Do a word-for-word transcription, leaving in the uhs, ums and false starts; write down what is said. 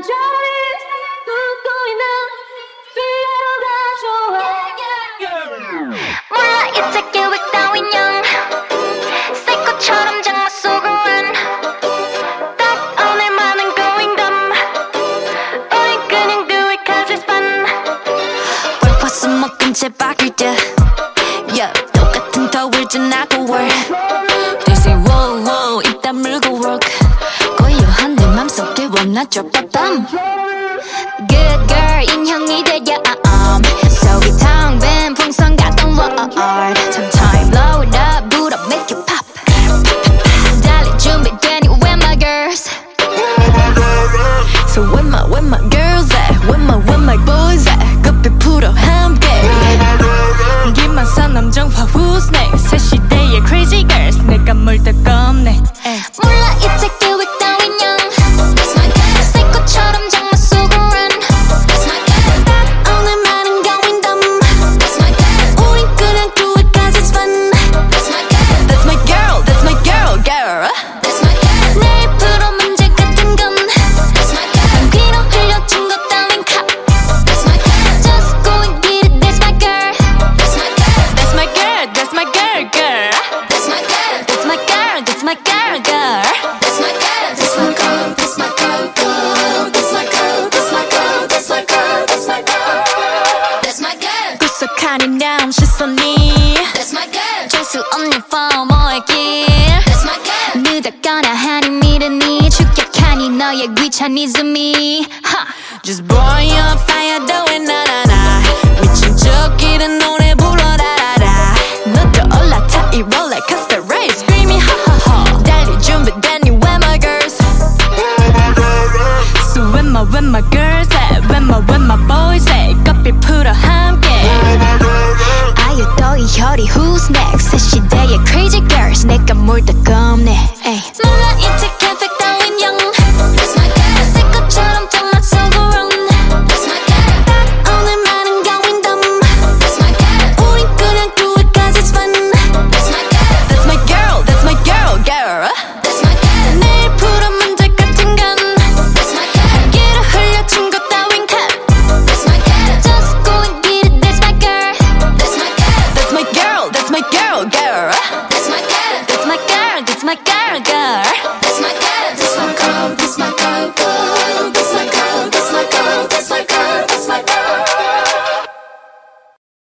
자리 걷고 있는 피아노가 좋아. 몰라 이제 계획 따윈 영 새꽃처럼 장마 속을 run. 딱 오늘만은 going dumb. 우린 그냥 do it cause it's fun. 월화수목금 제박일 때 yeah, 똑같은 더울 지나고 work. They say wow wow 입 다물고 work. 고요한 내 맘속에 원하죠 빠밤. Good girl 인형이 되려 um. 속이 텅 빈 풍선 같던 world. Sometime blow it up 불어 make you pop. 달릴 준비되니 where my girls. So where my where my girls at? Where my where my boys at? 급히 풀어 함께 김만선 남정화 who's next? 새 시대의 crazy girls 내가 뭘 더 겁내. 몰라 이제 계획 따윈 영 새꽃처럼 장마 속을 run. 딱 오늘만은 going dumb. 우린 그냥 do it cause it's fun. That's my girl, that's my girl, girl. 내일 풀어 문제 같은 건 감기로 흘려준 것 따윈 카. Just go and get it, that's my girl. That's my girl, that's my girl, girl. That's my girl, that's my girl, that's my girl, girl. That's my girl, that's my girl, that's my girl, girl. That's my girl, that's my girl, that's my girl, that's my girl. That's my girl. 구석하니 난 시선이 That's my girl. 재수 없는 포모의 길 That's my girl. 늦었거나 하니 미련이 축약하니 너의 귀차니즘이 ha. Just boy on fire doing 나나나 미친 척이른 노래 불러라라라 너도 올라타 이 롤러코스터 race screaming 하하하 달릴 준비되니 where my girls. So where my where my girls at? Where my where my boys at? 커피 풀어 함께 아유 또 이 혈이 who's next? 새 시대의 crazy girls 내가 뭘 더 겁내. 몰라 이제 계획 따윈 영 새꽃처럼 장마 속을 run. 딱 오늘만은 going dumb. 우린 그냥 do it cause it's fun. That's my girl, that's my girl, girl. 내일 풀어 문제 같은 건 감기로 흘려준 것 따윈 컷. Just go and get it, that's my girl. That's my girl, that's my girl, girl. That's my girl, that's my girl, girl.